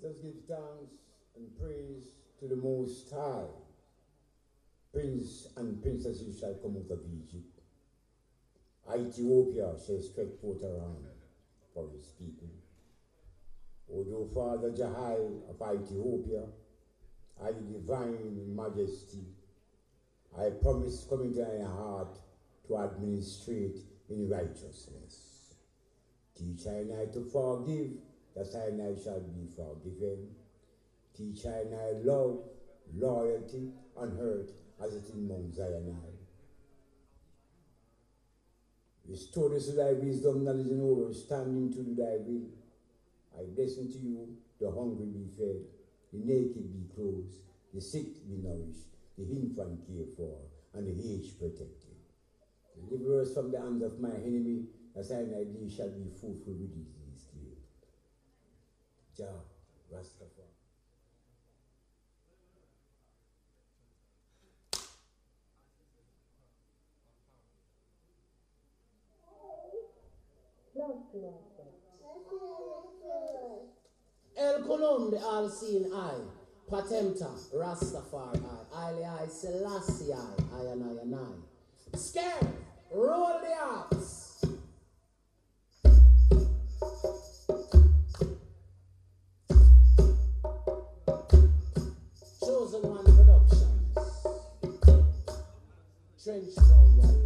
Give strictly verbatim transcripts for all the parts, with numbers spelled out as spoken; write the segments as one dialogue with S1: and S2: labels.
S1: Let us give thanks and praise to the Most High. Prince and princesses shall come out of Egypt. Ethiopia shall stretch forth her hand for his people. O thou Father Jahai of Ethiopia, I divine majesty, I promise come into thy heart to administrate in righteousness. Teach I now to forgive, that I now shall be forgiven. Teach I now love, loyalty, and hurt, as it is Mount Zion. Restore us to thy wisdom, knowledge, and understanding to do thy will. I bless unto you, the hungry be fed, the naked be clothed, the sick be nourished, the infant cared for, and the aged protected. Deliver us from the hands of my enemy, as I and thee shall be fruitful with these days. Jah, Rastafari.
S2: El Kolum, the all-seeing eye, Patenta, Rastafari, Haile I Selassie, I and I and I. Scared, roll the arms. Chosen One Productions, Trench Town Warriors.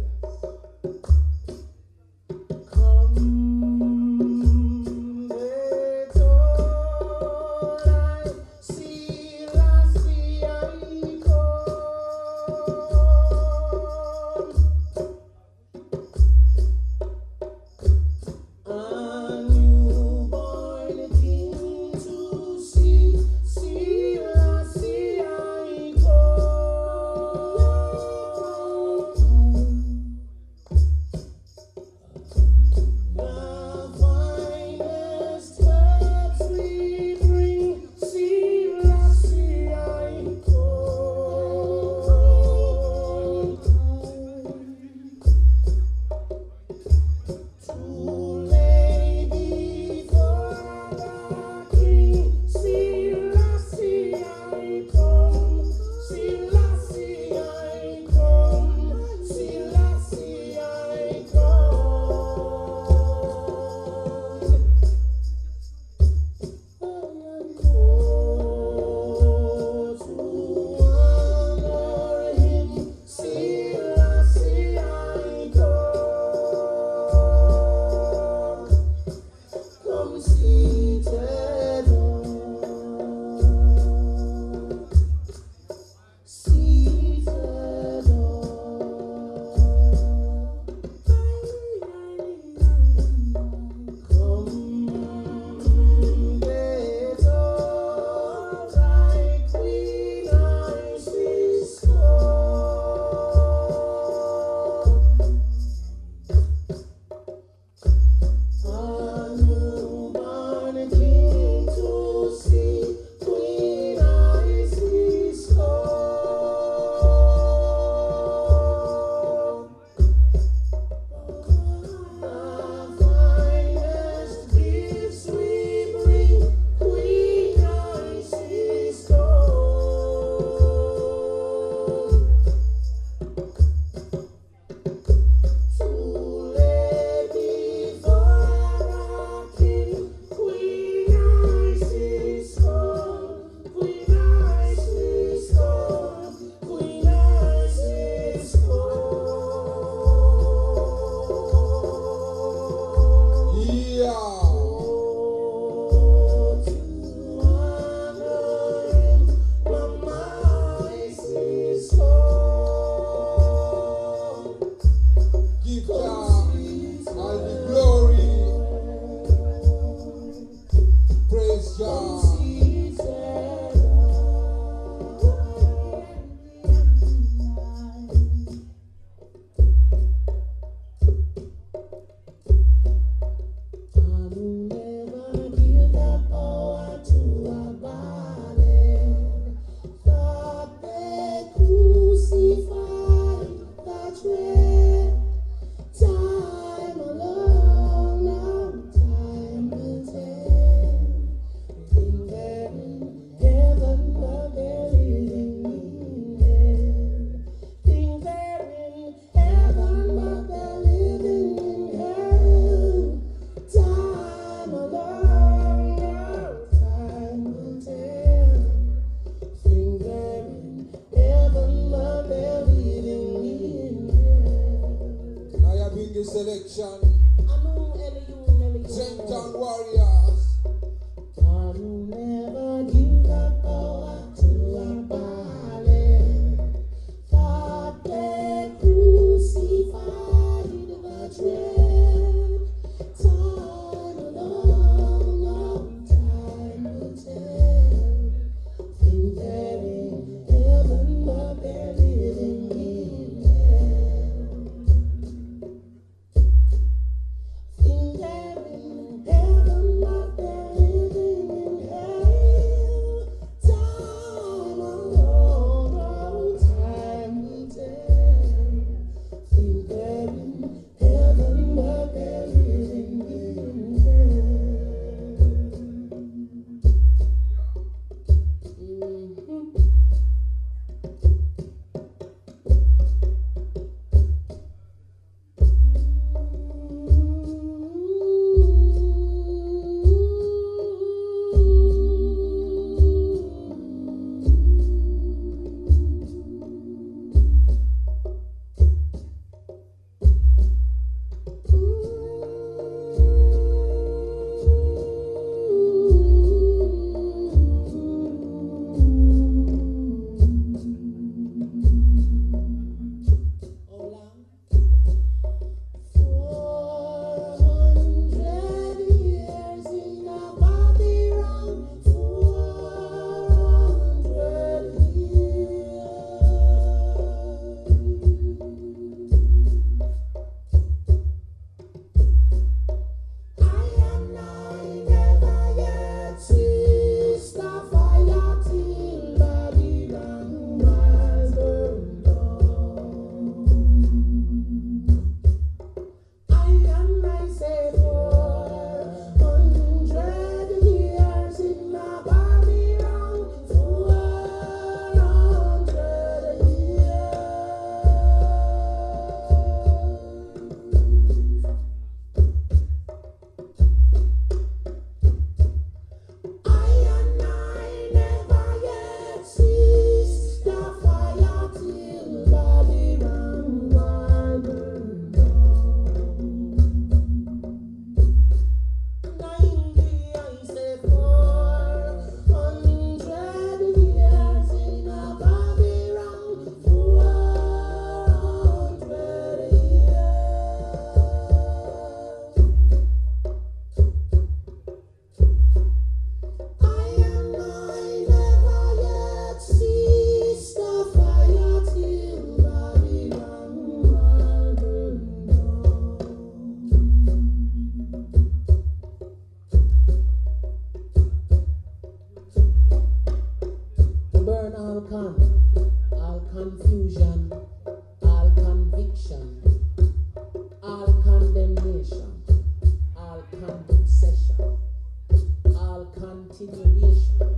S2: concession, all continuation.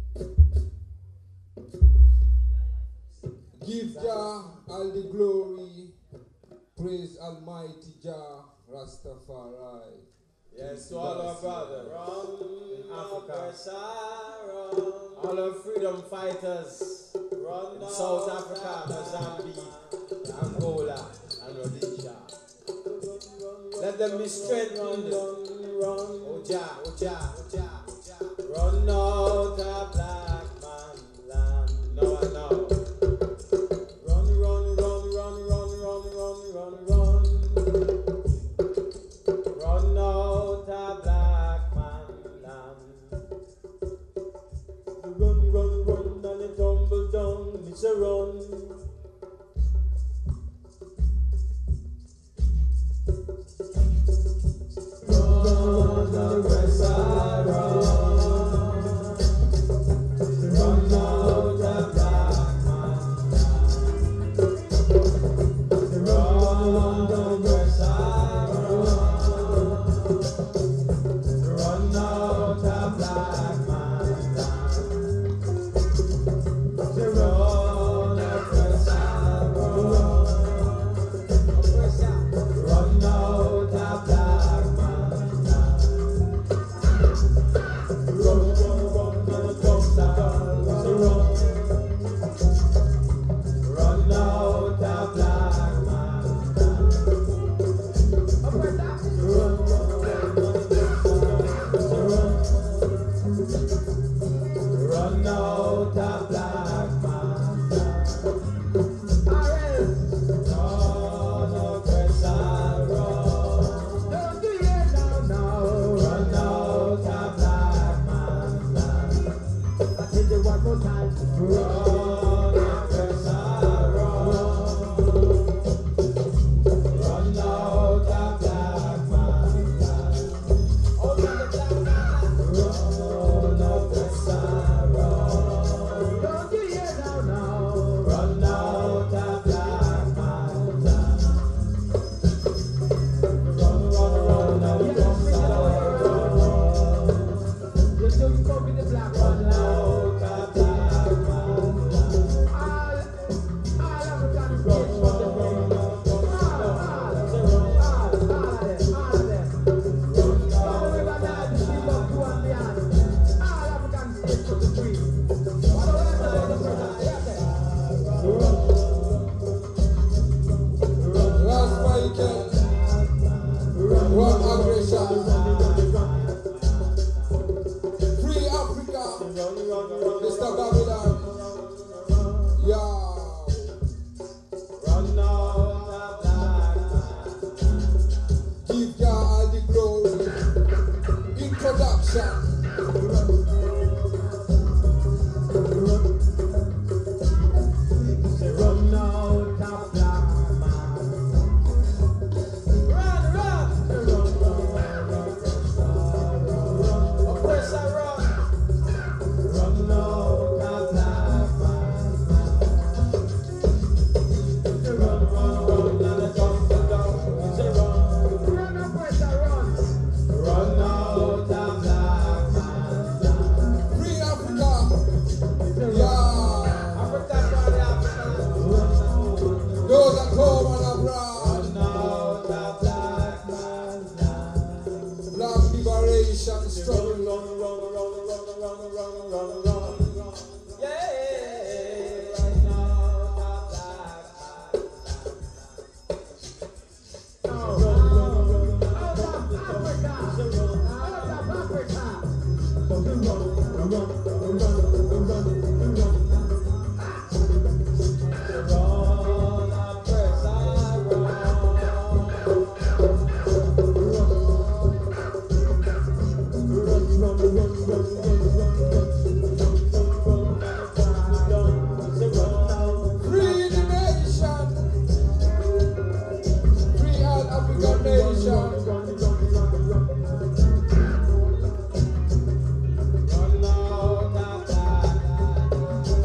S3: Give Jah all the glory, praise Almighty Jah Rastafari.
S4: Yes, to all our brothers in Africa, all our freedom fighters in South Africa, Mozambique, Angola, and Rhodesia. Let them be strengthened. Oh Jah, oh Jah, oh Jah, oh Jah. Run out of black man land. No, no. Run, run, run, run, run, run, run, run, run. Run out of black man land. Run, run, run, and it tumble down. It's a run. Run, the rest I run. Run out of black man land. Run, the rest I run. Run out of black man land. Run, the rest I run. Run out of black man land. Run, run, run, and come down. Run, run out of black man land. Run, run out of black man land. Run of press I run. Don't do it now, now. Run out of black man land. I tell you one more time. Run of press I run. Run out of black man land. Oh, the black man. Run of press I run. Don't do it now, now. Run out of black man land. Run, run, run, and come down. You know you come with the black man now. Out of black man land. All, all African states from the world. All, all, all, all of them, all of them. All the river Nile, the sea of two and beyond. All African states from the tree. What do I tell you the person? Yes,
S3: Last Michael, one aggression. Free Africa, Mister Babylon. Yeah.
S4: Run out of black man.
S3: Give Jah all the glory. Introduction.
S4: Say run out of black man. Run, run. Run, run, run, run. Oppressor, run. Run out of black man. Run, run, run, and the tumble down. Say run.
S2: Run, oppressor, run.
S4: Run out of black man.
S3: Free Africa. Yeah.
S4: Africa for the African.
S3: Those at home and abroad.
S4: Run out of black man's land.
S3: Black liberation
S4: Run,
S3: struggle.
S4: run, run, run, run, run, run, run, run. Yeah. Run out of black man's land.
S2: Out
S4: Run, run, run,
S2: of Africa. Out of Africa.
S4: run, run, run, run, run, run, run, run. Run, I press, I run. Run, run, run, run, run, run, run. Say run now.
S3: Free the nation. Free all African nation.
S4: Run out of black.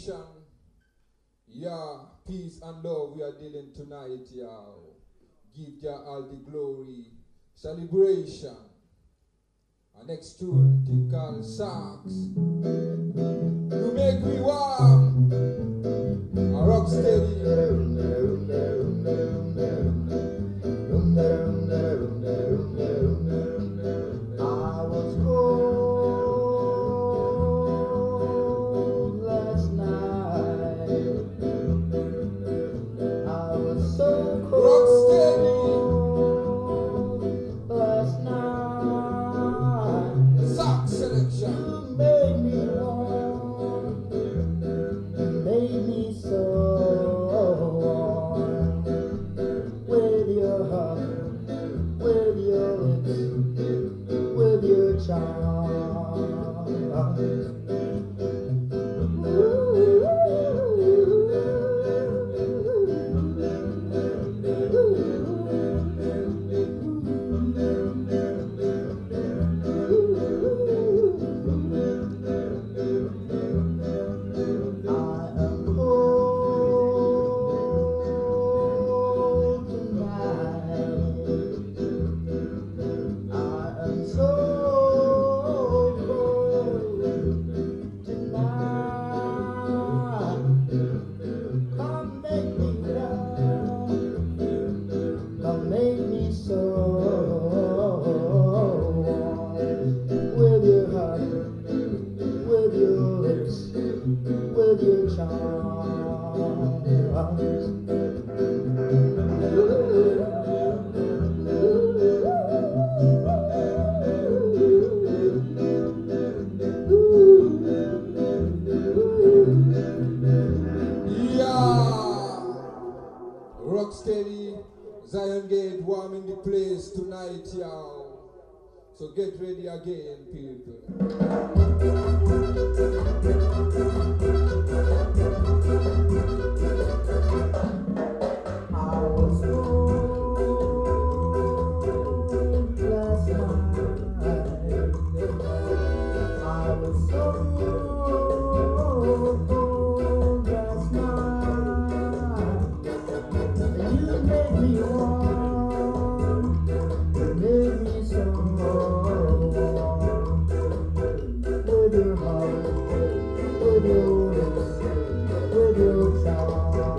S3: nation. Yeah, peace and love we are dealing tonight, y'all. Give Jah all the glory. Celebration. Our next tune, thing called Sax. You make me warm. A rock steady.
S5: I was cold last night. I was so cold.
S3: Rock steady.
S5: Last night.
S3: Sax selection.
S5: You made me warm. You made me so warm. With your hug, with your lips, with your charm. I am cold tonight. I am so cold tonight. Come make me warm. Come make me so warm. With your heart, with your lips, with your charms.
S3: Yeah. Rocksteady, Zion Gate warming the place tonight, y'all. So get ready again, people.
S5: I was cold last night. I was so cold last night. You made me warm. You made me so warm. With your heart, with your lips, with your charm.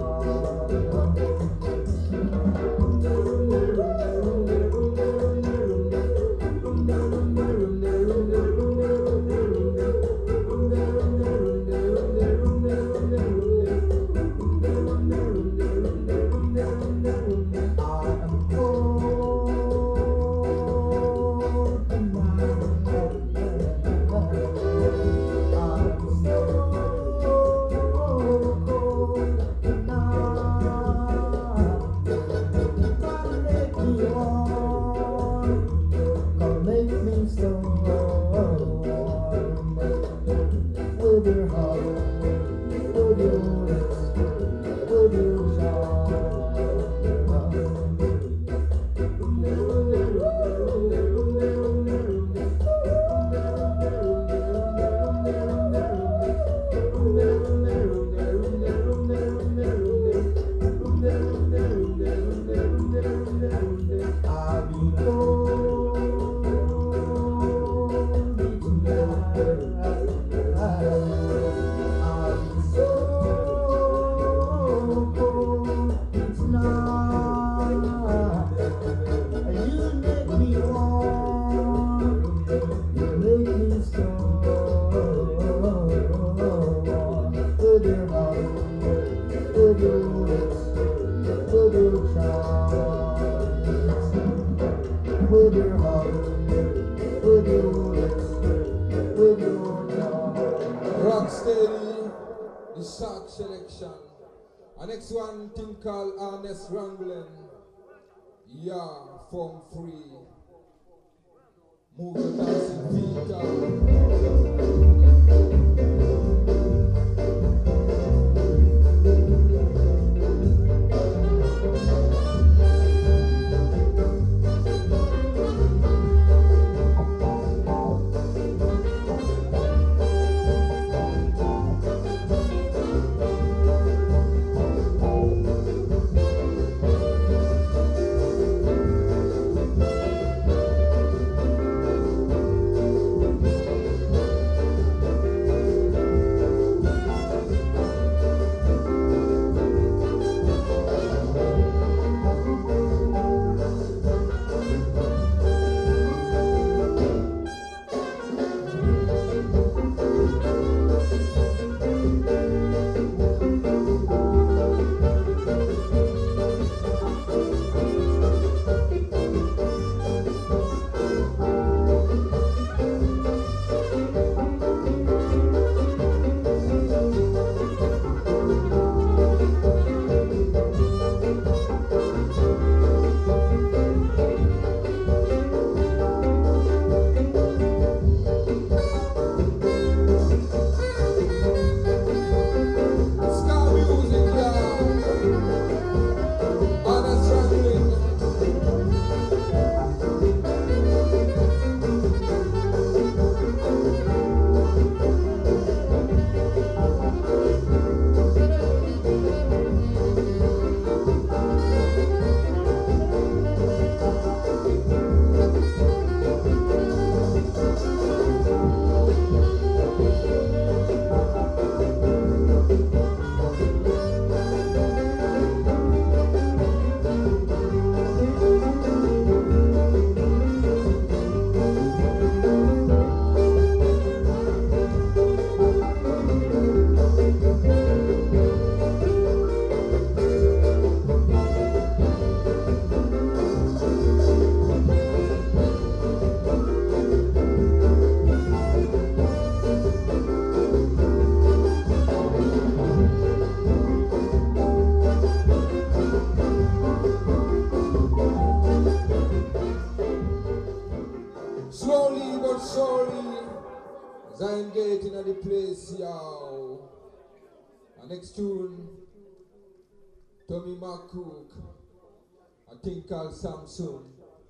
S5: With your heart, with your lips, with your I'll be with your heart, with your lips, with your charm.
S3: Rocksteady, the Sax selection. Our next one, thing called Honest Wrangling. Yeah, form free. Move your dancing feet out. Zion Gate in the place, yo. And next tune, Tommy McCook, I think called Samsung.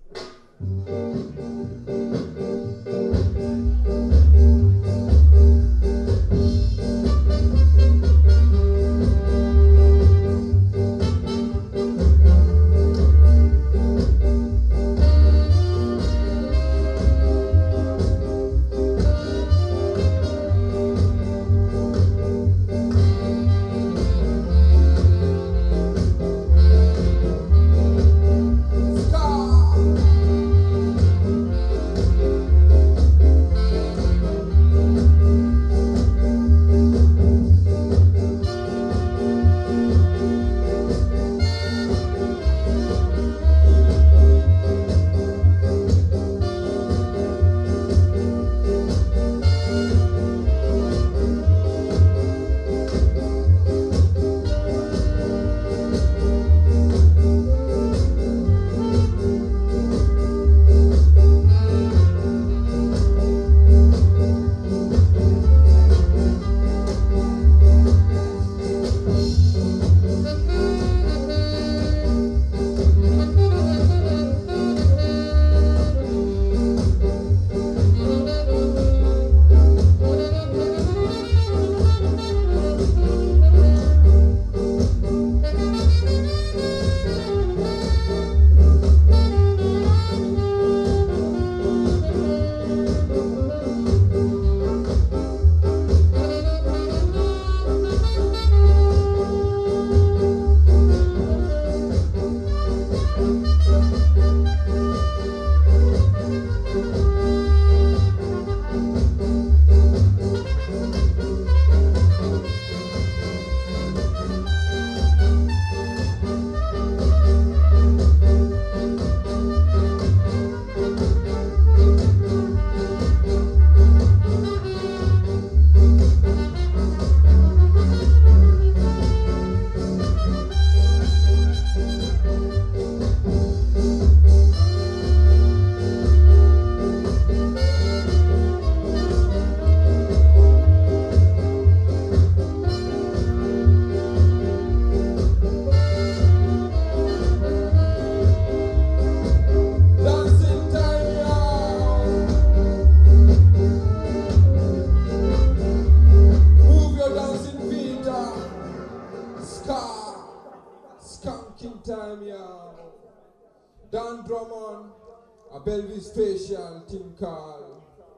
S3: Dan Drummond, a Bellevue Special, Tim Carl,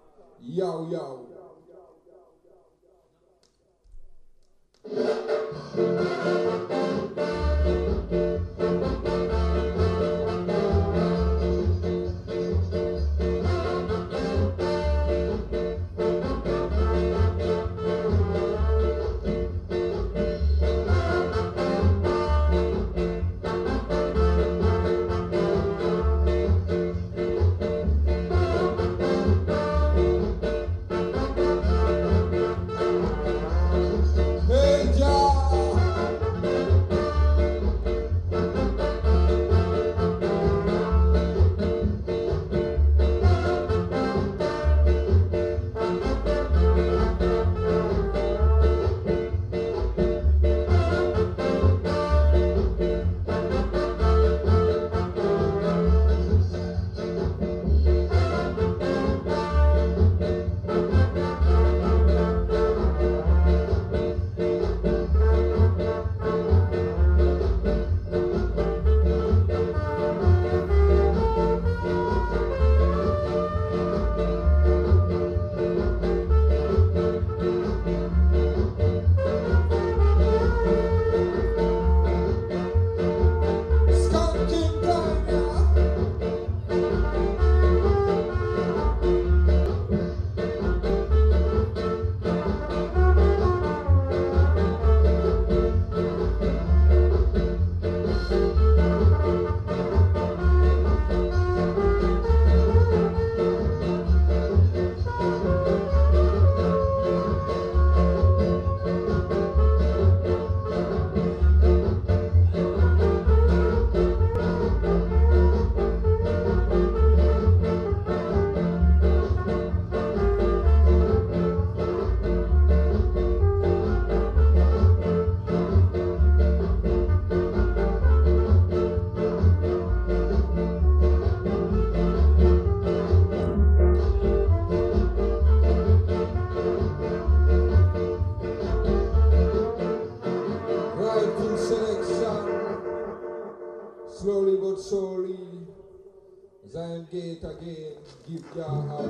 S3: Yow Yow. Slowly but surely, Zion Gate again, give Jah our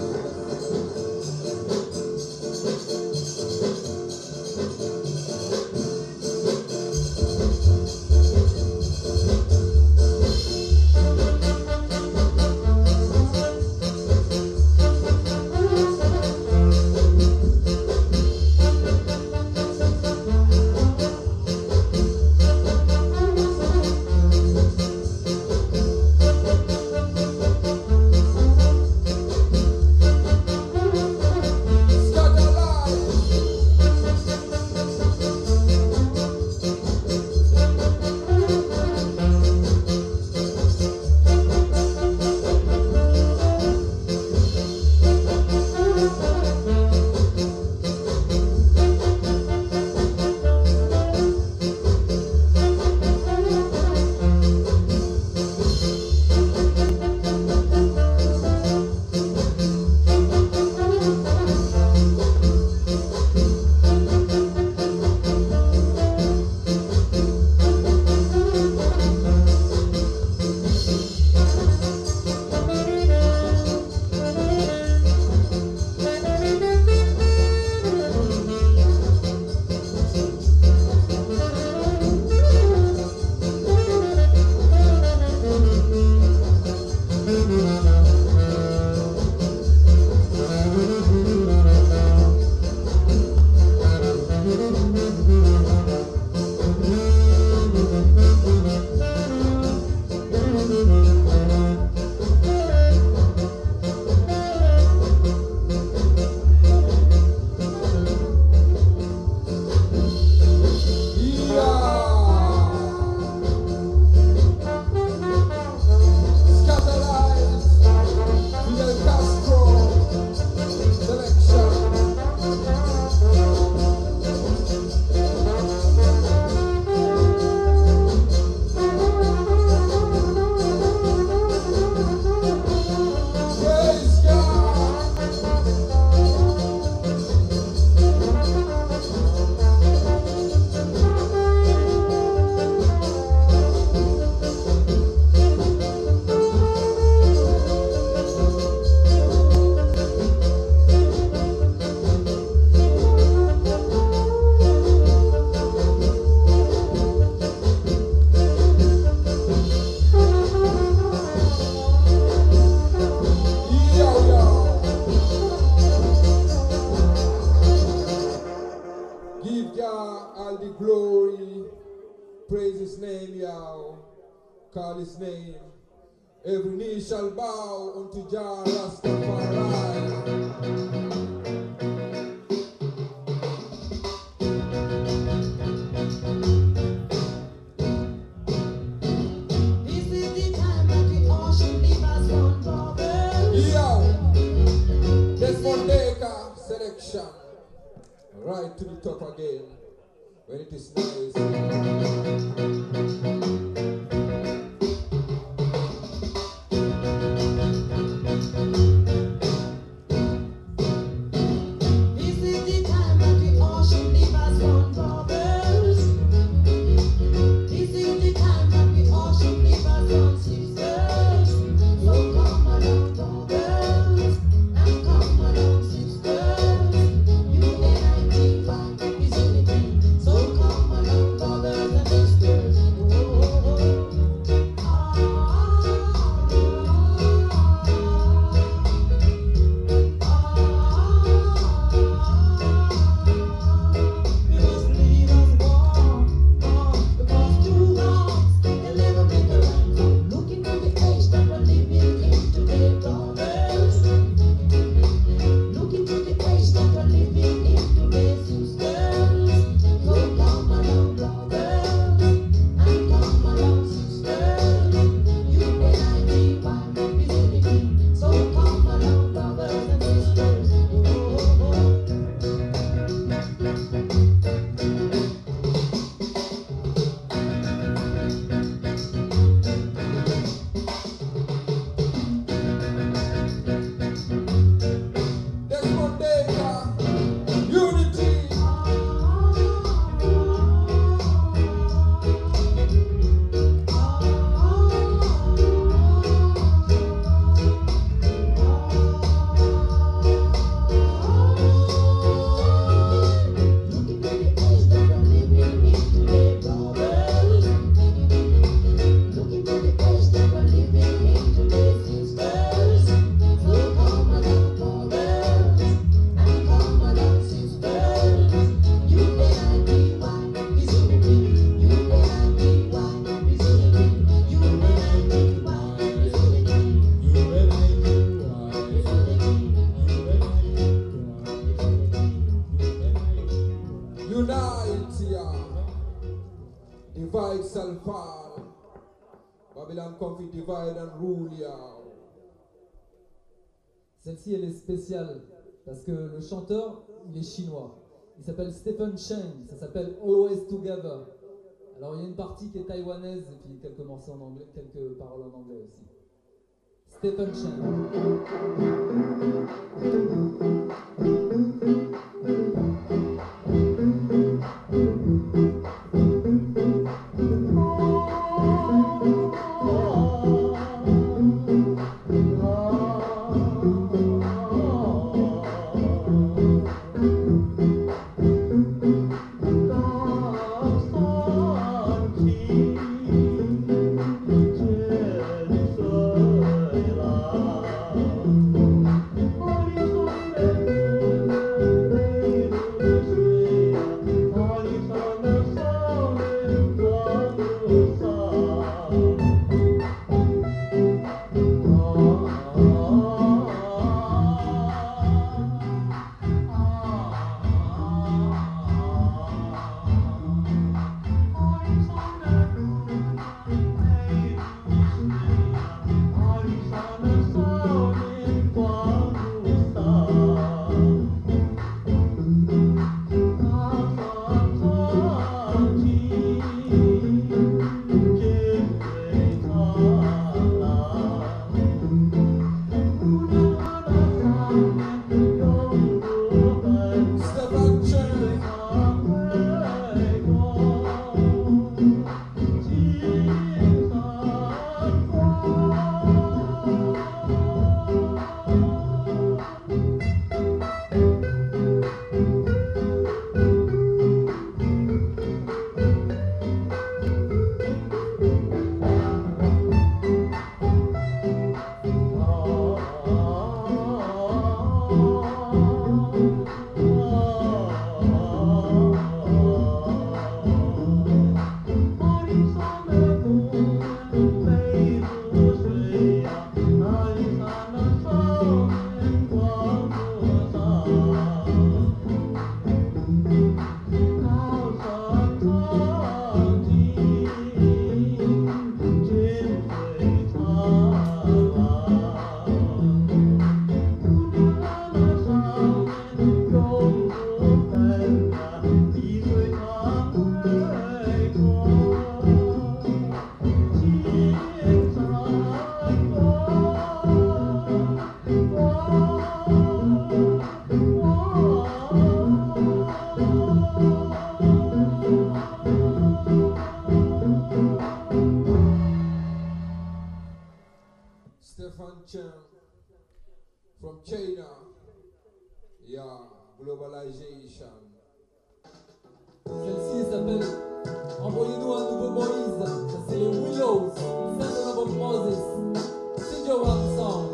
S3: call his name. Every knee shall bow unto Jah Rastafari. Selection, right to the top again, when it is nice.
S6: This is the time that the ocean leavers want brothers. This is the time that the ocean leavers want sisters. So come along, brothers, and come along, sisters. So come along, brothers and sisters. Oh.
S3: Babylon come to divide and rule, yeah.
S7: Celle-ci, elle est spéciale parce que le chanteur, il est chinois. Il s'appelle Stephen Cheng. Ça s'appelle Always Together. Alors, il y a une partie qui est taïwanaise et puis quelques morceaux en anglais, quelques paroles en anglais aussi. Stephen Cheng.
S3: Stephen Cheng from China. Yeah, globalization.
S7: Celle-ci s'appelle Envoyez-nous un nouveau Moïse. Ça, c'est les Willows. Son of Moses. Studio One Song.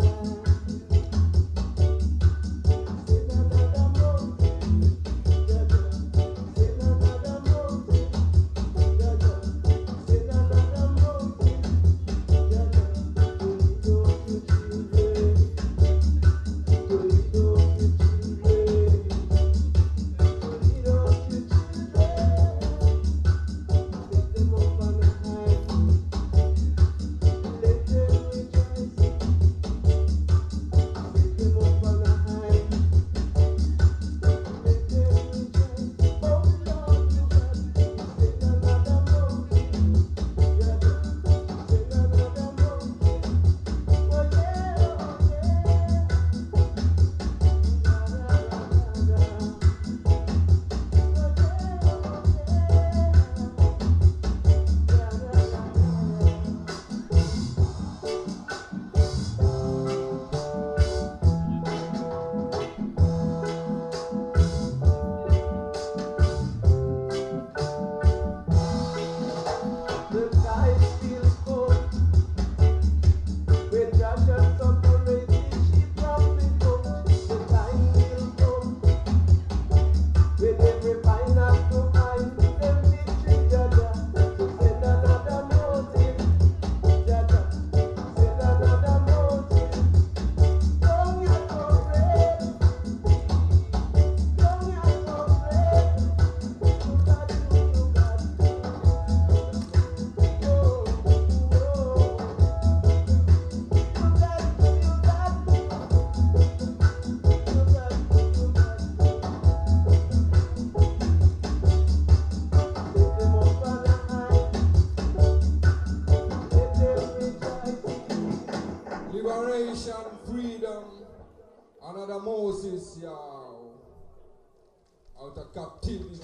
S5: Thank you.
S3: Moses, y'all, out of captivity.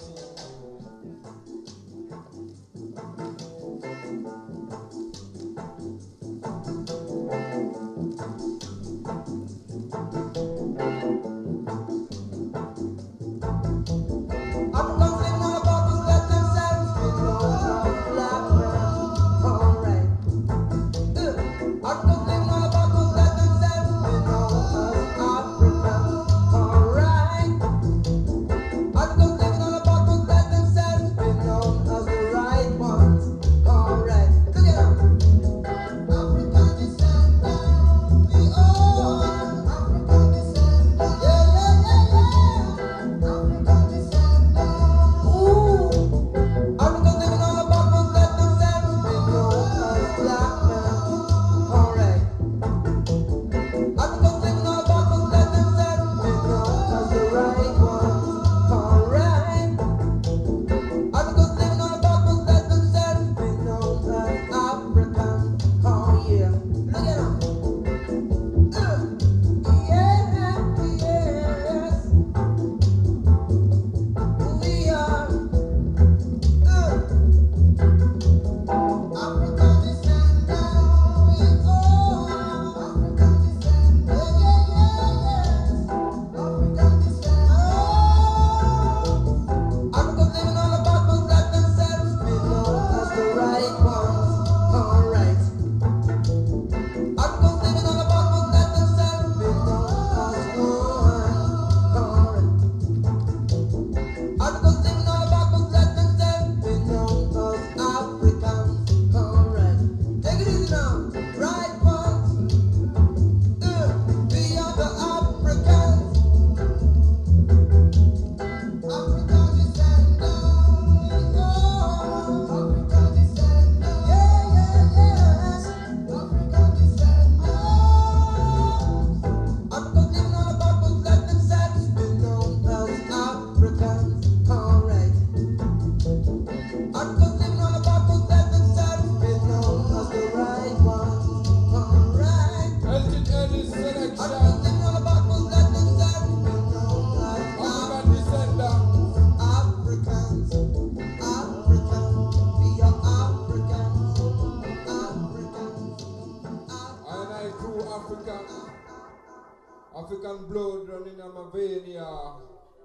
S3: African blood running in my vein, yeah.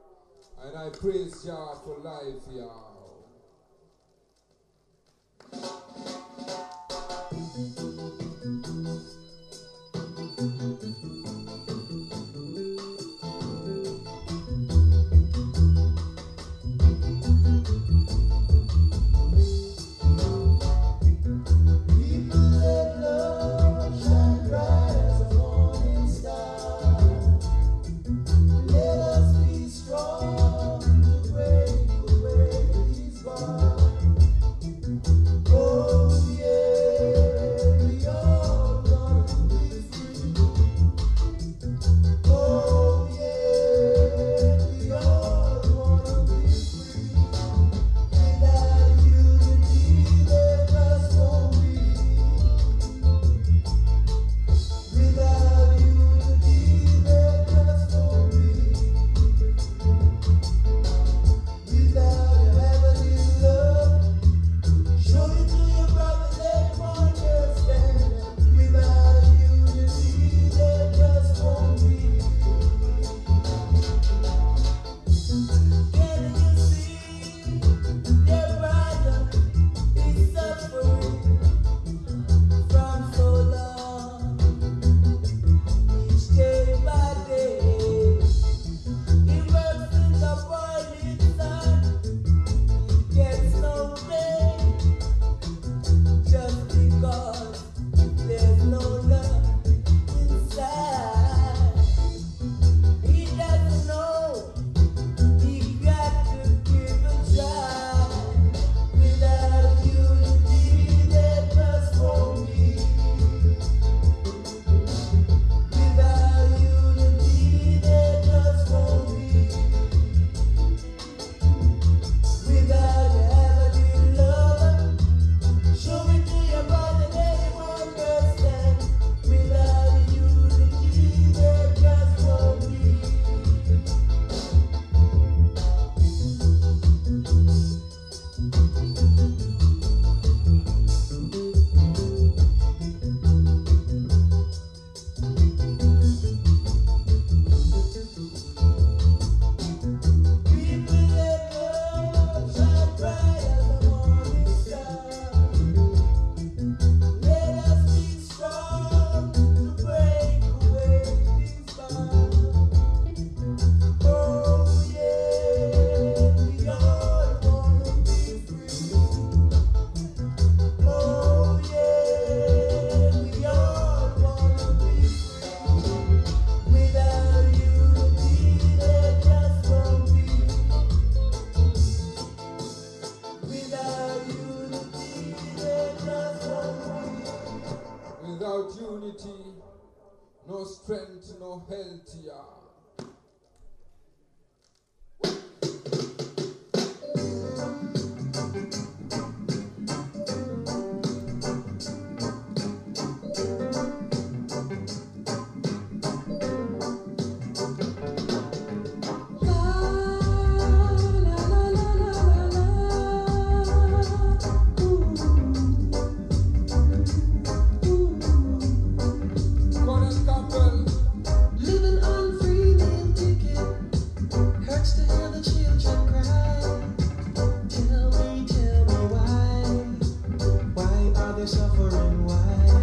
S3: And I praise Jah for life, yeah.
S6: Let us be strong to break away.
S3: beauty, no strength, no health, yeah. Colin Campbell.
S6: Living on free meal ticket hurts to hear the children cry. Tell me, tell me why? Why are they suffering? Why?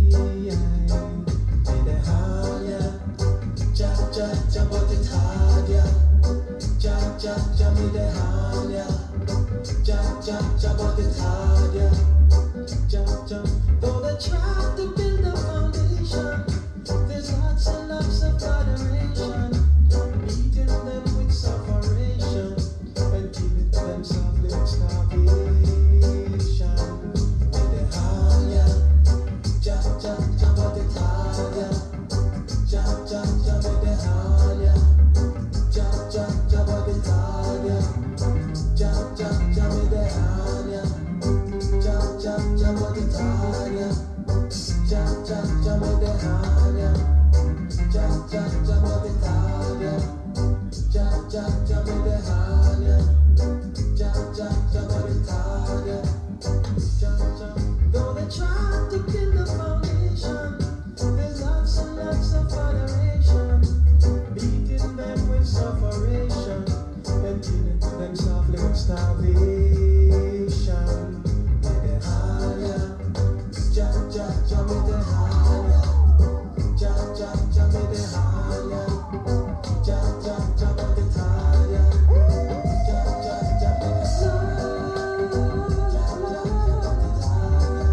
S6: May they hard ya? Ja, ja, ja, but it's hard ya. Ja, ja, ja, may they hard ya? Ja, ja, ja, but it's hard ya. Ja, ja, though they try to build a foundation. There's lots and lots of moderation, beating them with sufferation, and killing them softly with starvation. May they hard ya, ja, ja, ja, but it's hard ya. Ja, ja, ja, may they hard ya. Ja, ja, ja, but it's hard ya. Ja, ja, ja, may they hard ya. Ja, ja, ja, but it's hard ya. Ja, ja, ja, may they hard ya. Ja, ja, ja, but it's hard ya. Ja, ja, ja, may they hard ya. Ja, ja, ja, but it's hard ya. Ja, ja. Though they try to kill the foundation, there's lots and lots of moderation, beating them with sufferation, and killing them softly with starvation. May they hard ya. Ja, ja, ja, may they hard ya. Ja, ja, ja, may they hard ya. Ja, ja, ja, but it's hard ya. Ja, ja, ja, may they hard ya. Ja, ja, ja, but it's hard ya.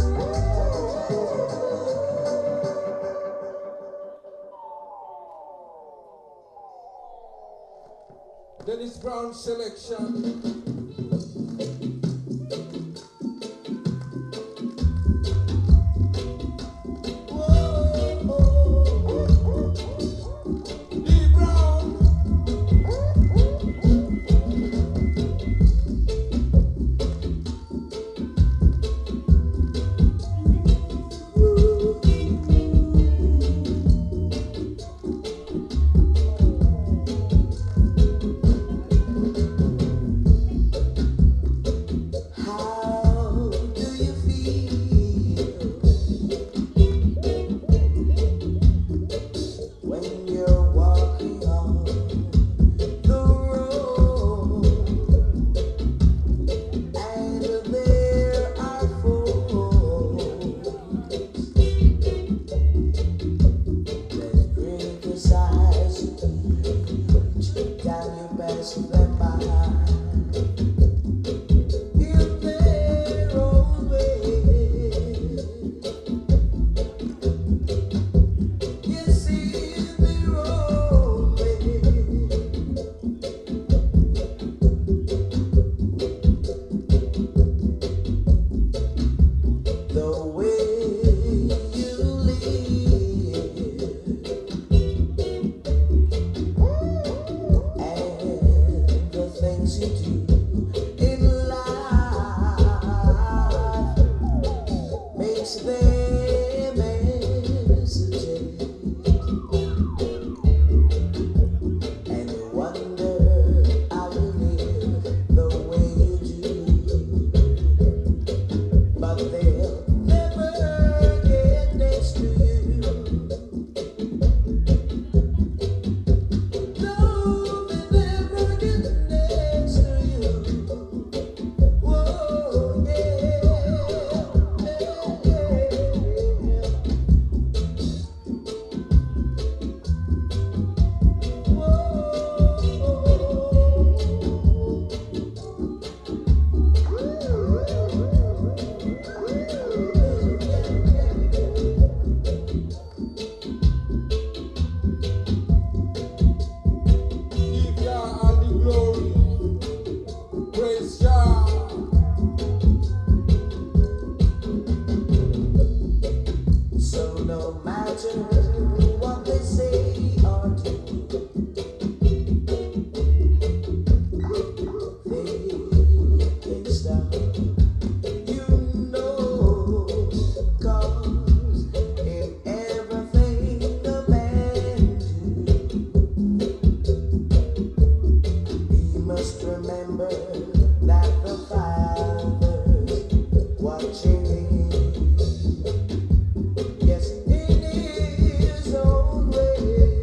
S3: Dennis Brown selection. Lee Brown. How do you feel when you're walking on the road and there are folks that criticize you, down you pass them by in their own way? Yes, in their own way. The way you live and the things you do in life makes them hesitate, and you wonder how you live the way you do, but they'll never get next to you. No, they never get next to you.
S6: nation. You know, 'cause in everything the man do, he must remember that the Father's watching him. Yes, in his own way.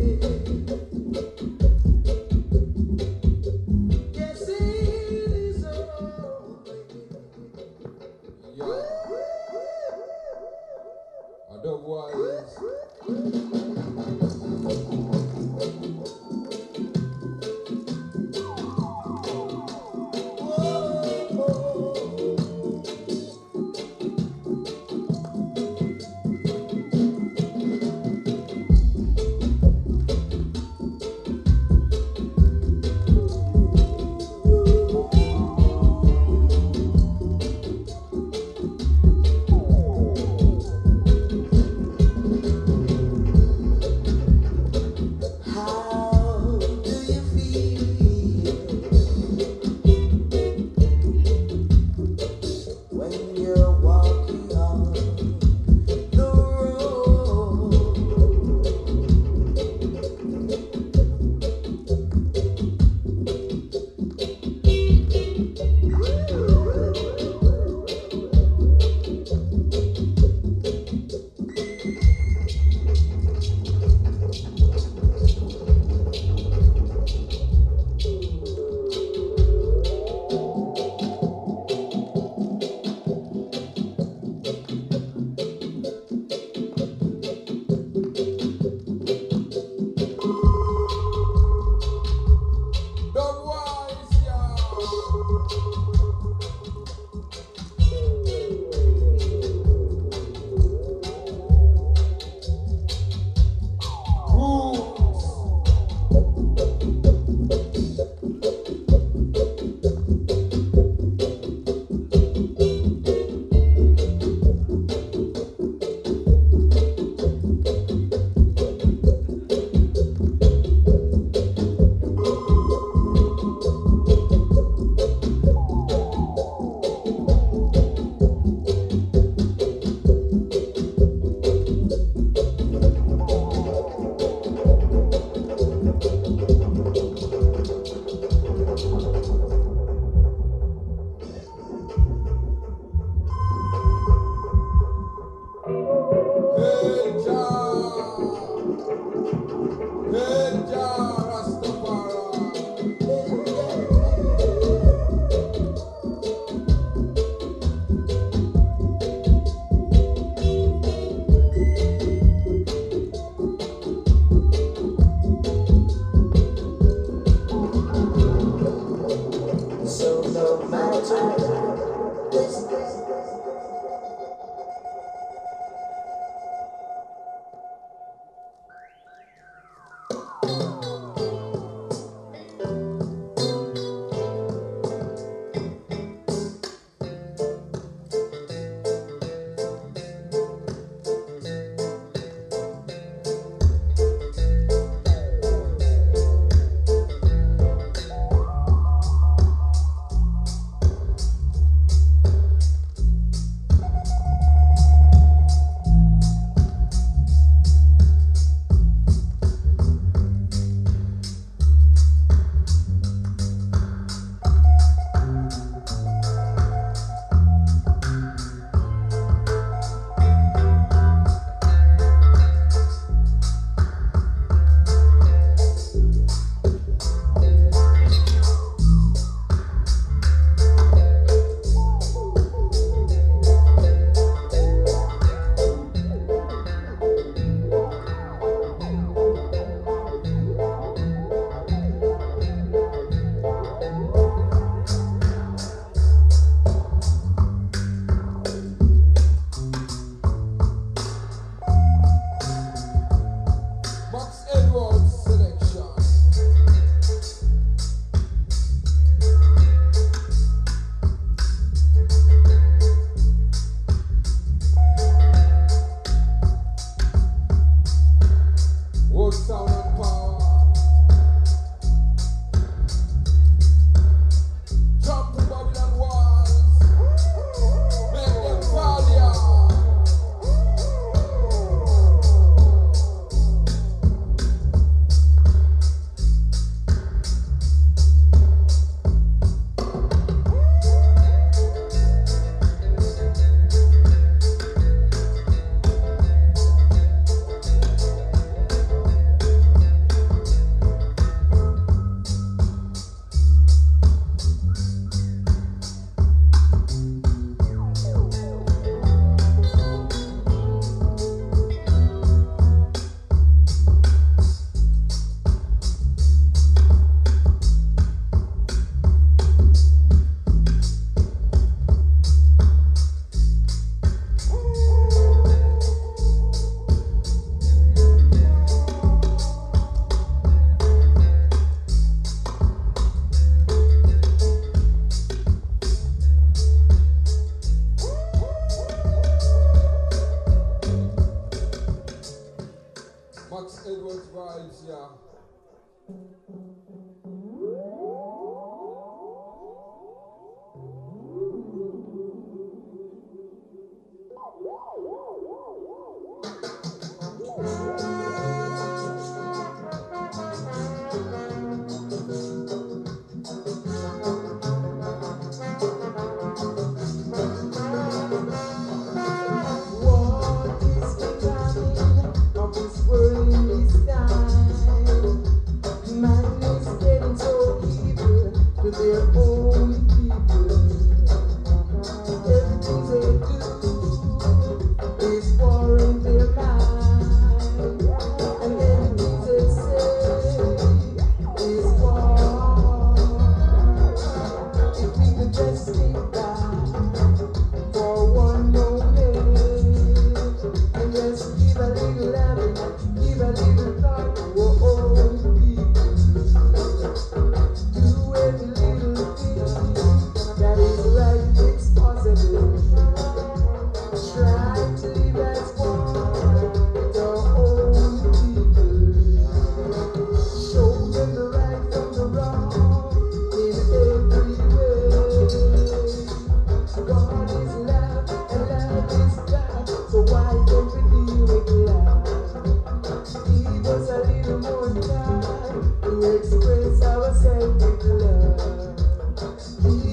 S6: Yes, in his own way.
S3: Yeah. Otherwise,
S6: How do you feel when you're walking on the road?
S3: otherwise, yeah. Hey, Jah. Hey, Jah, Rastafari.
S6: So no matter this,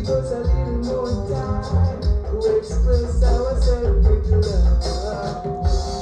S5: Give us a little more time to express ourselves with love.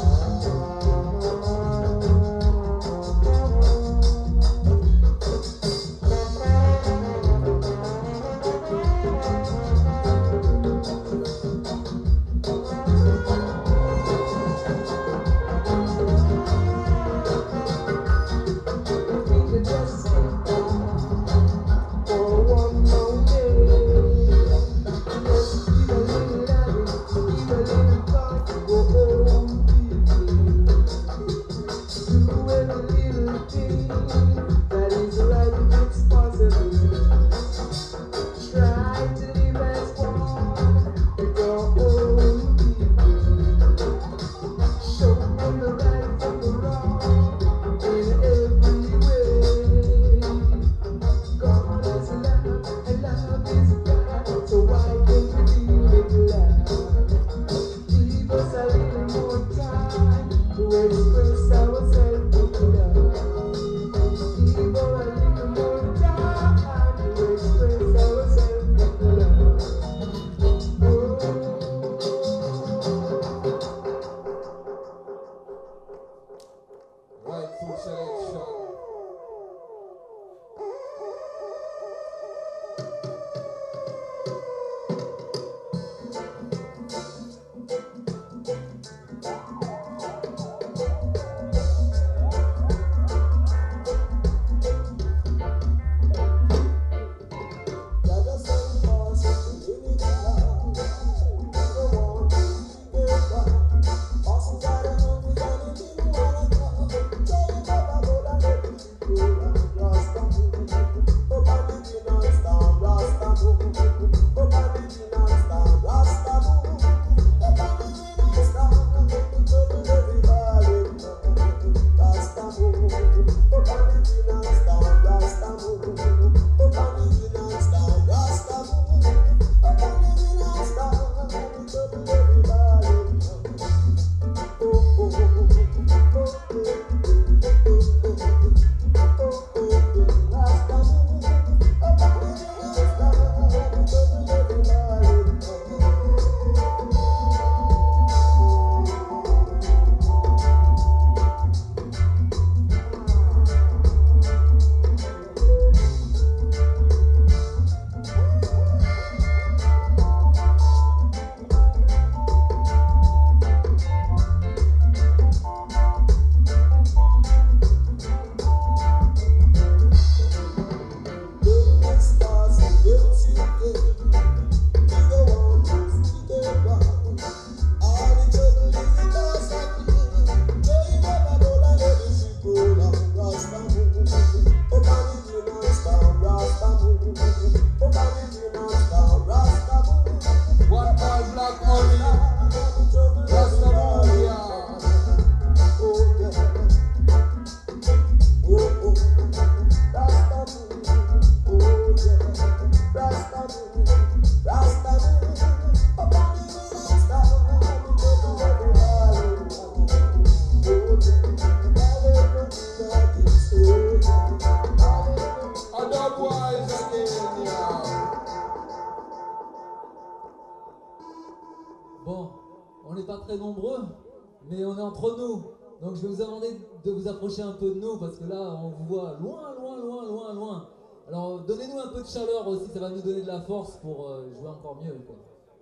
S7: Donc je vais vous demander de vous approcher un peu de nous parce que là on vous voit loin, loin, loin, loin, loin. Alors donnez-nous un peu de chaleur aussi, ça va nous donner de la force pour euh, jouer encore mieux, quoi.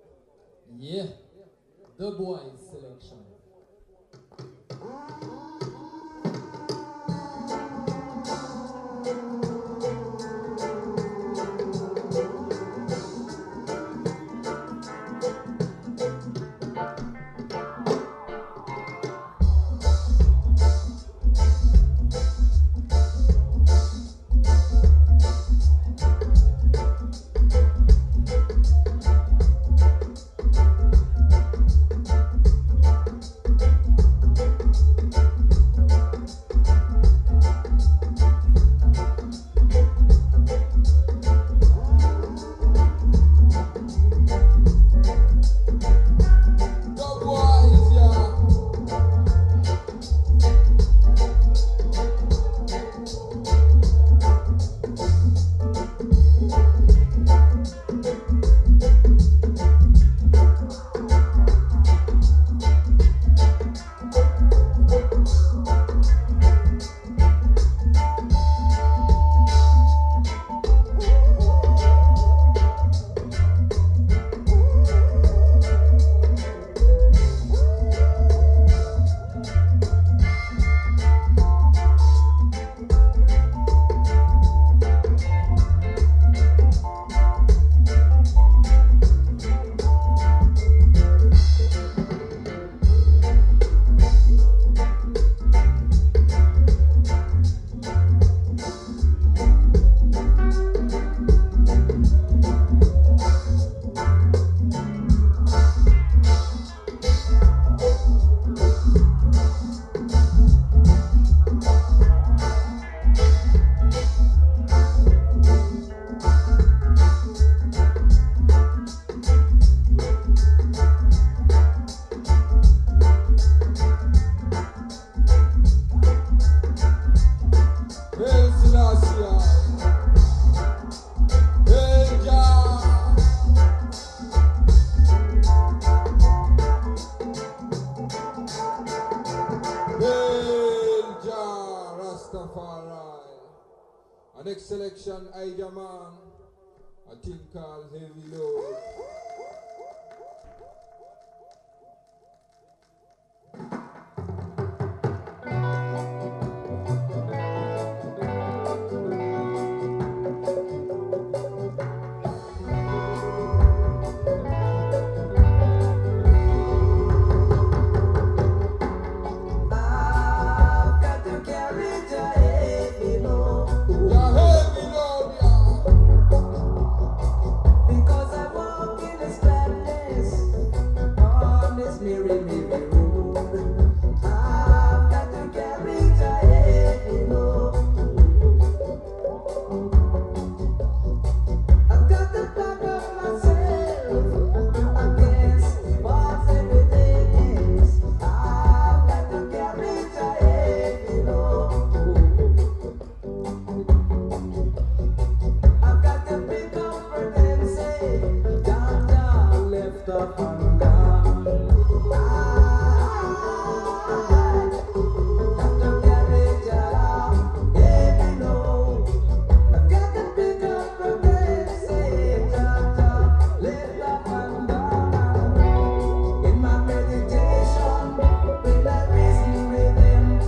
S7: Yeah, Dubwise Selection.
S5: Thank
S3: Our next selection, Ida Man, a thing called Heavy Load.
S6: I've got to carry the heavy load.
S3: Yeah, heavy load, yeah.
S6: Because I walk in this gladness on this merry, merry road. I've got to carry the heavy load. I've got to back up myself against false evidence. I've got to carry the heavy load. I've got to pick up for them, say, down, down, left up and down. I have to carry down, heavy load. I've got to pick up for them, say, down, down, left up and down. In my meditation, when I reason with them,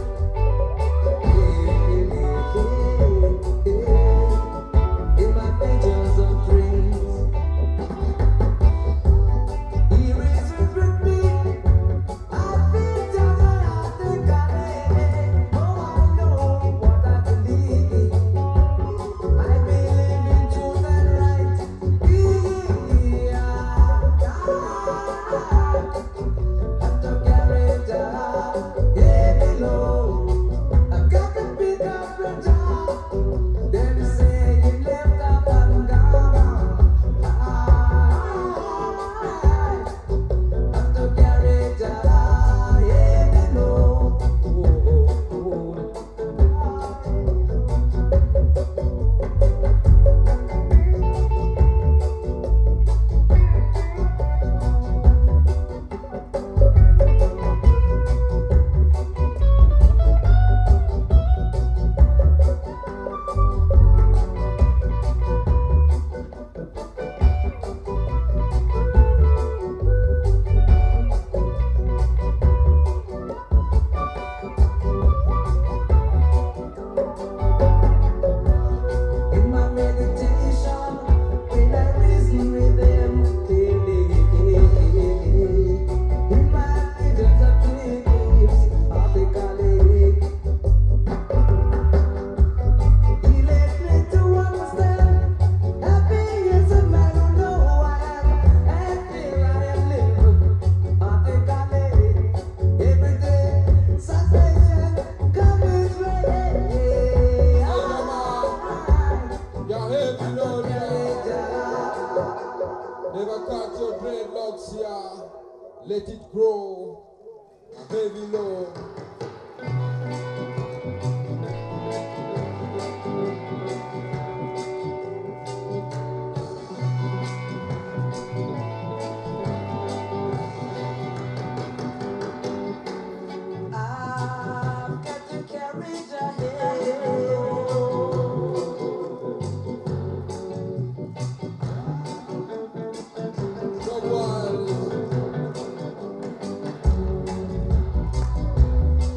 S6: yeah, yeah, yeah. In my visions of dreams, he reasons with me. I feel down and I think I live. Oh, I know what I believe. I believe in truth and right. Yeah, have to carry down heavy load. I've got to pick up the job. Them say you left up and gone. I have to carry down heavy load. In my meditation, when I reason with them, in my visions of dreams, artically, he led me to understand. Happy is a man who know who I am and feel I am living. Artically, every day, salvation comes ready.
S3: Yeah, heavy load, yeah. Never cut your dreadlocks, yeah. Let it grow. A heavy load.
S6: I've got to carry the heavy load.
S3: Come on.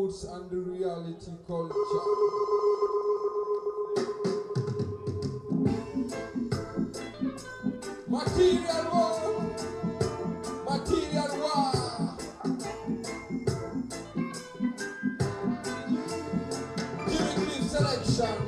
S3: roots and the reality culture. Material war, material war. Jimmy Cliff selection.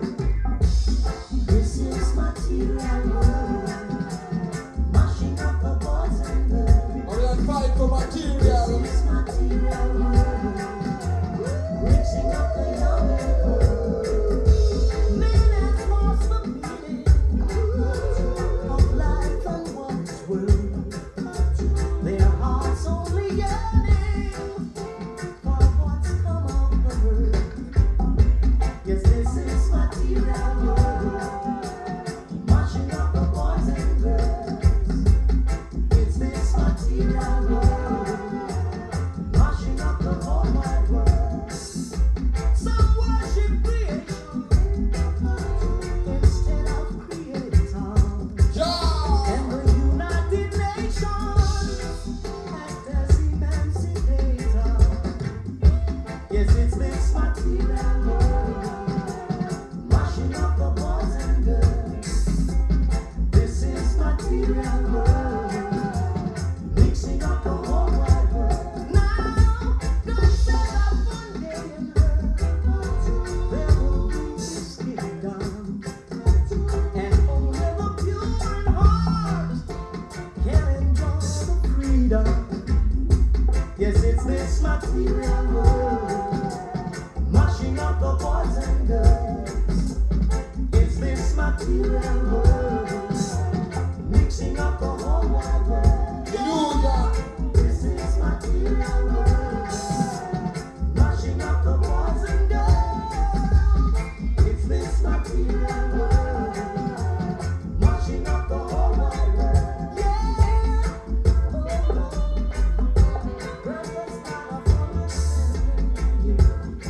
S6: This is material world, mashing up the boys and girls.
S3: I'm gonna fight for material.
S6: This is material world, mixing up the young and old. Men and lost the meaning of life and what's worth. Their hearts only yearning for what's come of the earth. Yes, this is material world, mashing up the boys and girls. It's this material world, mashing up the whole wide world. Some worship creation instead of creator.
S3: Yeah.
S6: And the United Nations act as emancipator. Yes, it's this material world, mashing up the boys and girls. This is material world, mixing up the whole wide world. Now, God said that one day in earth there will be this kingdom, and only the pure in heart can enjoy the freedom. Yes, it's this material world, mashing up the boys and girls. It's this material world, mixing up the whole wide world.
S3: Hallelujah.
S6: This is material world, mashing up the boys and girls. It's this material world, mashing up the whole wide world. Yeah. Oh, oh. Brothers, not a understanding you.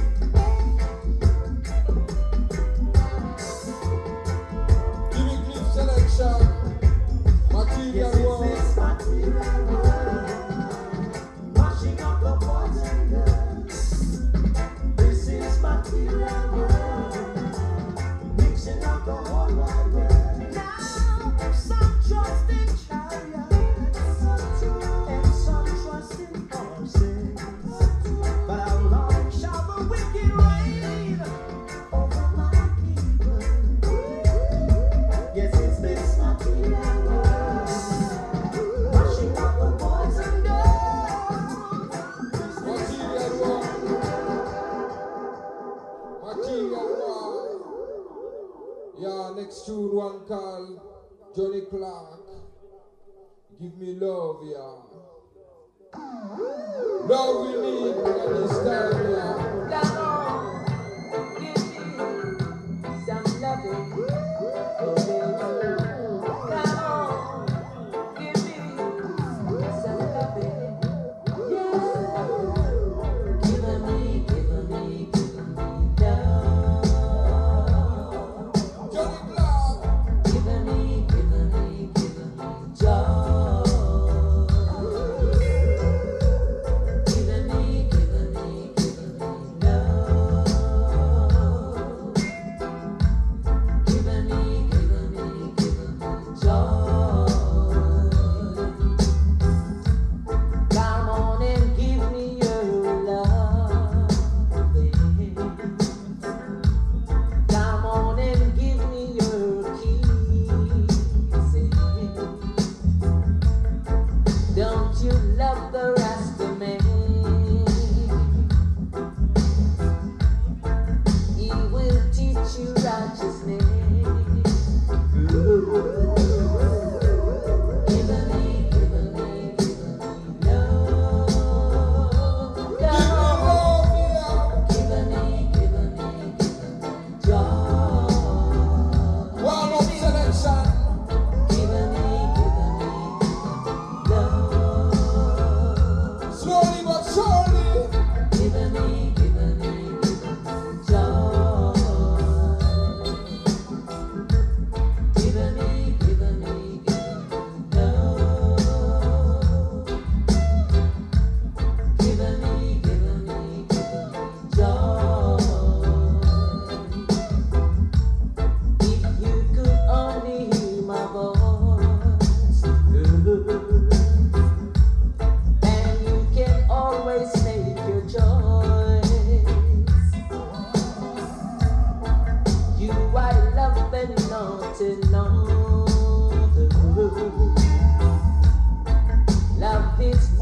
S3: Jimmy Cliff selection. Material
S6: Yes, it's
S3: war.
S6: this material world, mashing up the boys and girls. This is material world, mixing up the whole wide world. Now, some trust in chariots, and some trust in horses. But how long shall the wicked reign over my people? Yes, it's this material world, mashing up the boys and girls.
S3: Material war. Material war. Yeah, next tune one called Johnny Clark. Give me love, yeah. Love we need at this time, yeah.
S6: Give me some loving, oh baby. Come on, give me some loving, yeah. Give me, give me, give me love.
S3: Johnny Clark.
S6: Give me, give me, give me joy. Give me, give me, give me love. Give me, give me, give me joy. Come on and give me your love, baby. Come on and give me your kisses. Don't you love the Rasta man? He will teach you righteousness. Give me, give me, give me love.
S3: Give me
S6: Come on.
S3: love, yeah.
S6: Give me, give me, give me joy.
S3: Warm up selection.
S6: Give me, give me love.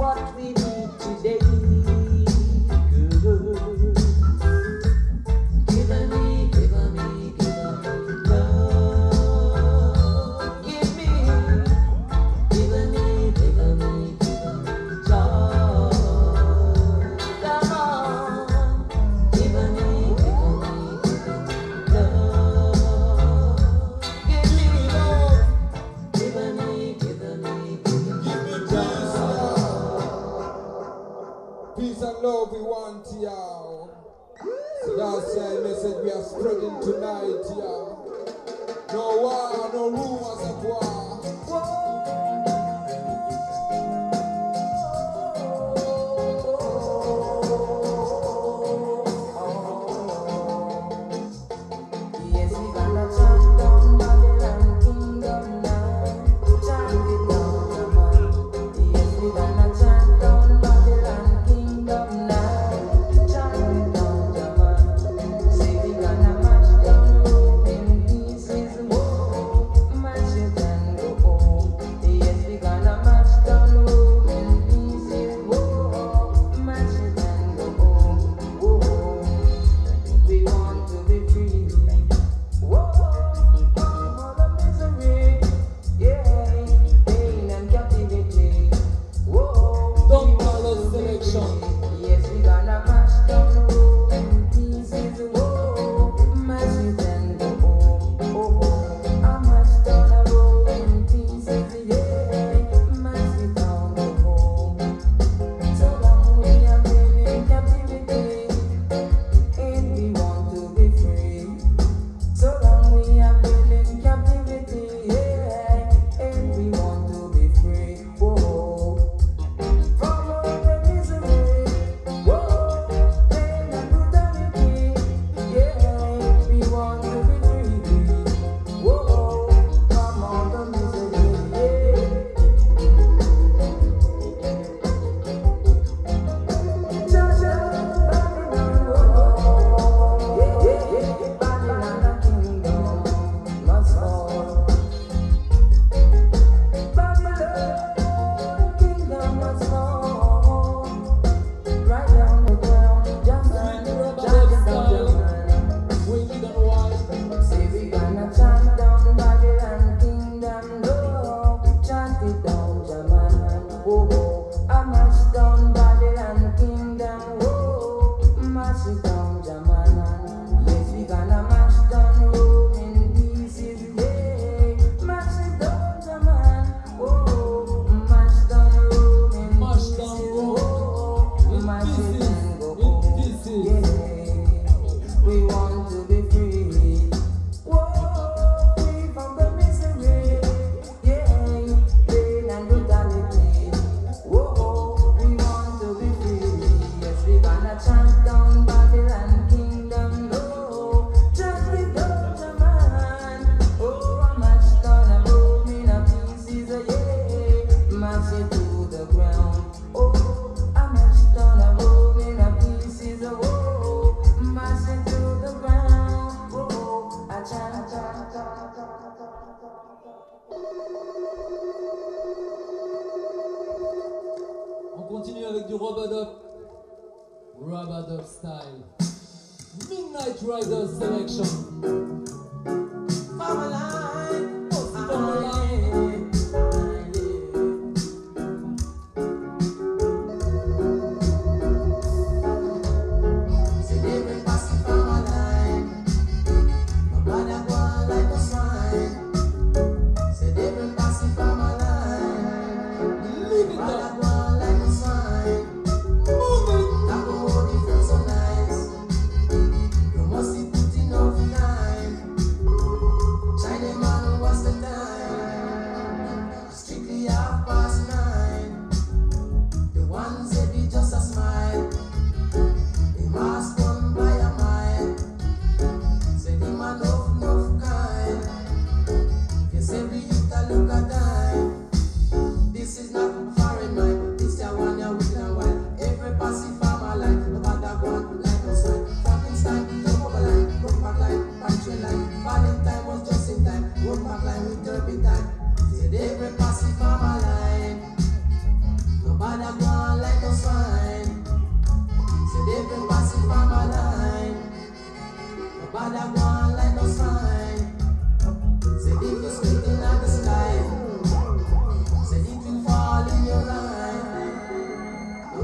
S6: what we need today. Good. Give me, give me, give me love. Give me, give me, give me, give me joy. Come on, give me, give me, give me love. Give me love. Give me, give me, give me joy.
S3: Peace and love we want, y'all. So that's the message we are spreading tonight, y'all. No war, no rumors of war.
S6: Yes, we gonna chop down Babylon kingdom now. Chop it down, man. Yes, we gonna chop down Babylon kingdom now. Chop it down, man. Say we gonna match down Rome in pieces. Whoa, match it and go home. Yes, we gonna match down Rome in pieces. Whoa, match it and go home. Whoa, we want to be free. Whoa, from all the misery, yeah, pain and captivity. Whoa,
S7: Don
S6: we want
S7: Carlos
S6: to be
S7: Selection.
S6: free. Yes, we gonna mash down the road in pieces. Whoa, mash it and go home. Oh, oh, I mash down the road in pieces. Yeah, mash it down, go home. So long we have been in captivity, and we want to be free. So long we have been in captivity, yeah, and we want to be free. Whoa, from all the misery, whoa, pain and brutality, yeah, we want to be free. Whoa, from all the misery, yeah. Jah Jah, Babylon, whoa, yeah, yeah, Babylon kingdom must fall. Babylon kingdom must fall. Right down the ground, Jah Jah, Jah Jah,
S7: Wicked and wild.
S6: say we gonna chant down Babylon kingdom, no, chant it down, Jaman. Oh, oh, I mash down Babylon kingdom, oh, mash it down, Jaman. Yes, we gonna mash down Rome in pieces, yeah, mash it down, Jaman. Oh, mash down Rome in
S7: Mash
S6: pieces,
S7: down Rome
S6: oh,
S7: in
S6: mash it
S7: pieces,
S6: and go
S7: in
S6: home.
S7: pieces.
S6: Yeah, we want to be free. Whoa, free from the misery. Yeah, pain and brutality. Whoa, we want to be free. Yes, we gonna chant down Babylon kingdom. No, chant it down, Jaman. Oh, I mash down a Rome in a pieces. Yeah, mash it to the ground. Oh, I mash down a Rome in a pieces. Oh, mash it to the ground. Oh, I chant, chant, chant, chant.
S7: On continue avec du Robadop. Robadop style. Midnight Riders Selection.
S6: Mama line,
S7: Mama line.
S6: See them been passing from my line. My brother go on like a swine. See them been passing from my line.
S7: Leave it
S6: Brother
S7: up.
S6: go on like a swine.
S7: Move
S6: I go hold it feel so nice. You must be putting off time.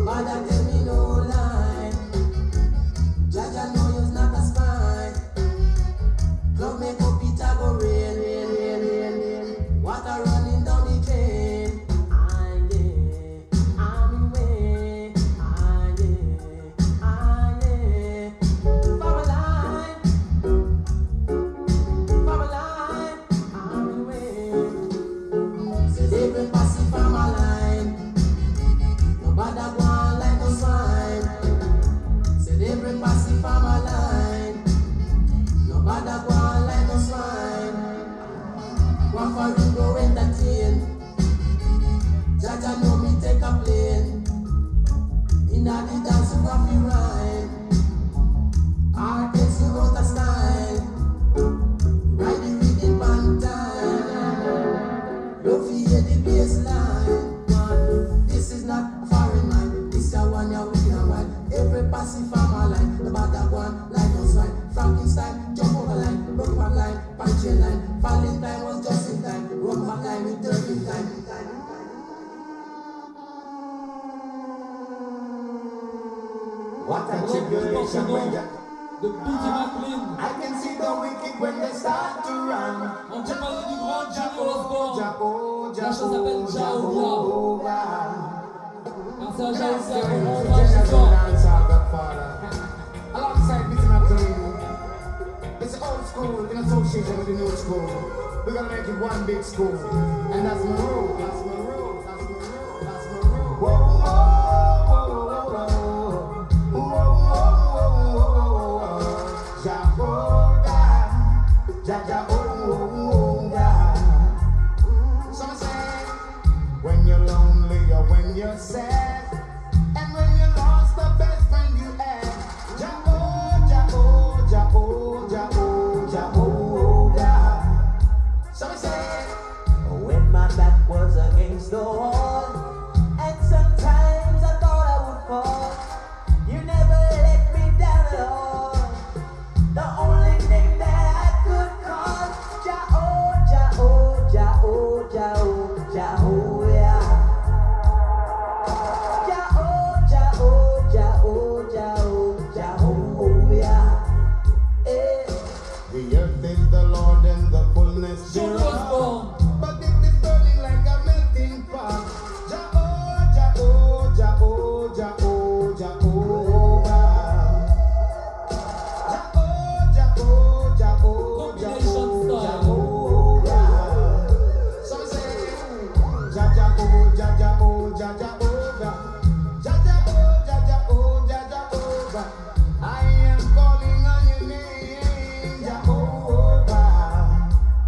S6: Father, tell me no lie. Jaja know you's not a spy. Club make up Peter go rain, rain, rain, rain, rain. Water running down the drain. Ah yeah, I'm in way. Ah yeah, ah yeah. Farmer line, farmer line, I'm in way. Say they bring passive farmer line. Nobody go on like no swine. Say they bring passive farmer line. Nobody go on like no swine. One for you go entertain. Jaja know me take a plane. In a the dance you have to rhyme. Artists you out of style. Ride the rhythm on time. Don't fear the bass line. Man, this is not foreign man. This is one you're wicked and wild. Every passive farmer line. The bad one like no swine. Frankenstein, jump over line, broke back line, punch your line. Falling time was just in time. Run back line with turning time. What a tribulation when you...
S7: de Billy McLean.
S6: I can see the wicked when they start to run.
S7: On peut parler du grand Junior Osborne. La chose s'appelle Jaolia. Merci à Jaolia qu'on renvoie ce soir.
S5: Alongside Billy McLean, it's old school in association with the new school. We're gonna make it one big school, and that's my rule. That's my rule. That's my rule. That's my rule. Whoa, whoa, whoa, whoa, whoa, whoa, whoa, whoa. Jehovah, Jaja, oh, oh, oh. Some say when you're lonely or when you're sad, and when you lost the best friend you had.
S6: When my back was against the wall, and sometimes I thought I would fall, you never let me down at all. The only thing that I could call, Jah-oh, Jah-oh, Jah-oh, Jah-oh, Jah-oh-yeah. Jah-oh, Jah-oh, Jah-oh, Jah-oh, Jah-oh-yeah. Eh.
S5: The earth is the Lord and the fullness thereof. But it is burning like a melting pot. Jah-oh, Jah-oh, Jah-oh, Jah-oh, Jah-oh-ah. Jah-oh, Jah-oh, Jah-oh, Jah-oh, Jah-oh-ah. Some say, Jah-Jah-oh, Jah-Jah-oh, Jah-Jah-oh-ah. Jah-Jah-oh, Jah-Jah-oh, Jah-Jah-oh-ah. I am calling on your name, Jehovah.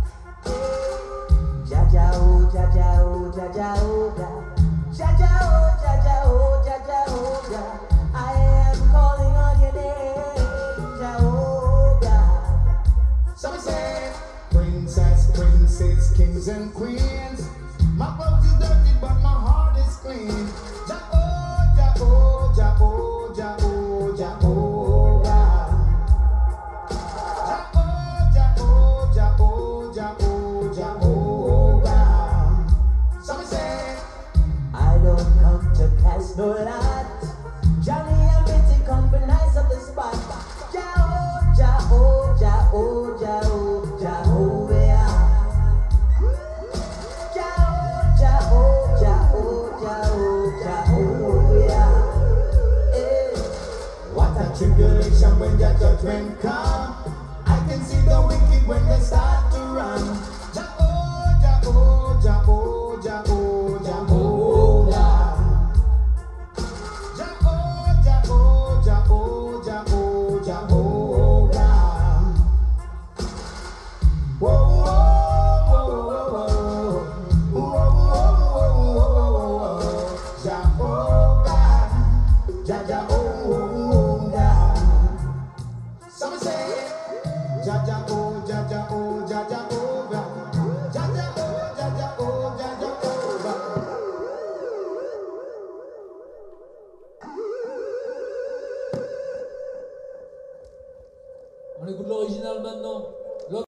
S6: Jah-Jah-oh, Jah-Jah-oh, Jah-Jah-oh, Jah-Jah-oh, Jah-Jah-oh, Jah-Jah-oh. I am calling on your name, Jehovah.
S5: Some say, princess, princes, kings and queens. My clothes is dirty, but my heart is clean. Jah-oh, Jah-oh, Jah-oh, Jah-oh, Jah-oh-ah. Jah-oh, Jah-oh, Jah-oh, Jah-oh, Jah-oh-ah. Some say,
S6: I don't come to cast no lot. Johnny and Betty come for nice up the spot. Jah-oh, Jah-oh, Jah-oh, Jah-oh, Jah-oh-yeah. Jah-oh, Jah-oh, Jah-oh, Jah-oh, Jah-oh-yeah. Eh.
S5: what a tribulation when your judgment come. I can see the wicked when they start to run. Jah-oh, Jah-oh, Jah-oh, Jah-oh, Jah-oh-ah. Jah-oh, Jah-oh, Jah-oh, Jah-oh, Jah-oh-ah. Whoa, whoa, whoa, whoa, whoa, whoa, whoa, whoa, Jah-oh-ah. Jah-Jah-oh-ah. Some say, Jah-Jah-oh, Jah-Jah-oh, Jah-Jah-oh-ah. Jah-Jah-oh, Jah-Jah-oh, Jah-Jah-oh-ah.
S7: On écoute l'original maintenant.